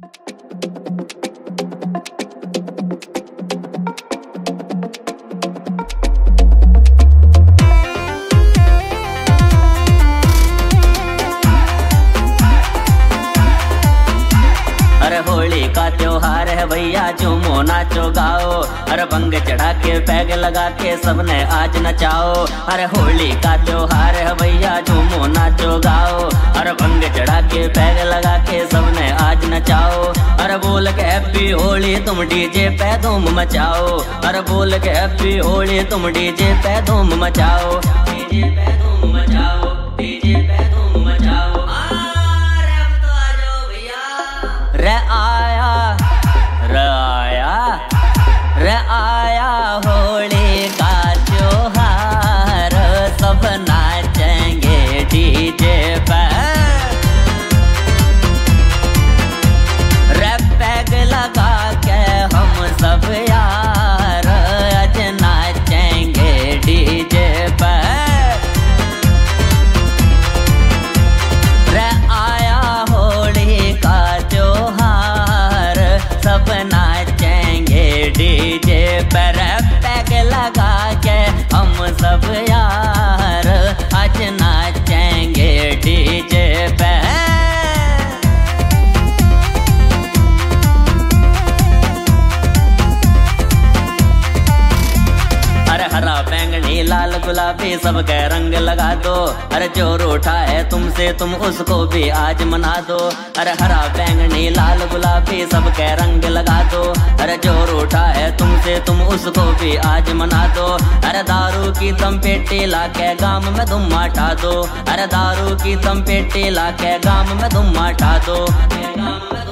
अरे होली का त्योहार है भैया, झूमो नाचो गाओ। अरे भंग चढ़ा के पैग लगा के सबने आज नचाओ। अरे होली का त्योहार है भैया, झूमो नाचो गाओ। अरे भंग चढ़ा के पैग लगा के सबने आज नचाओ। अरे बोल के हैप्पी होली तुम डीजे पे धूम मचाओ। अरे बोल के हैप्पी होली तुम डीजे पे धूम मचाओ। डीजे पे धूम मचाओ, डीजे पे धूम मचाओ। रे आया, रे आया, रे आया होली का त्योहार, सब नाचेंगे डीजे पे। रे पैग लगा के हम सब यार आज नाचेंगे डीजे पे। रे आया होली का त्योहार, सब नाचेंगे डीजे पर। पैग लगा के हम सब यार आज नाचेंगे डीजे पे। अरे हरा बैंगनी लाल गुलाबी सबके रंग लगा दो। अरे जो रूठा है तुमसे तुम उसको भी आज मना दो। अरे हरा बैंगनी लाल गुलाबी सबके रंग लगा दो। अरे जो रूठा है तुमसे तुम उसको भी आज मना दो। अरे दारू की दम पेटी लाके गांव में धुम मचा दो। अरे दारू की दम पेटी लाके गांव में धुम मचा दो।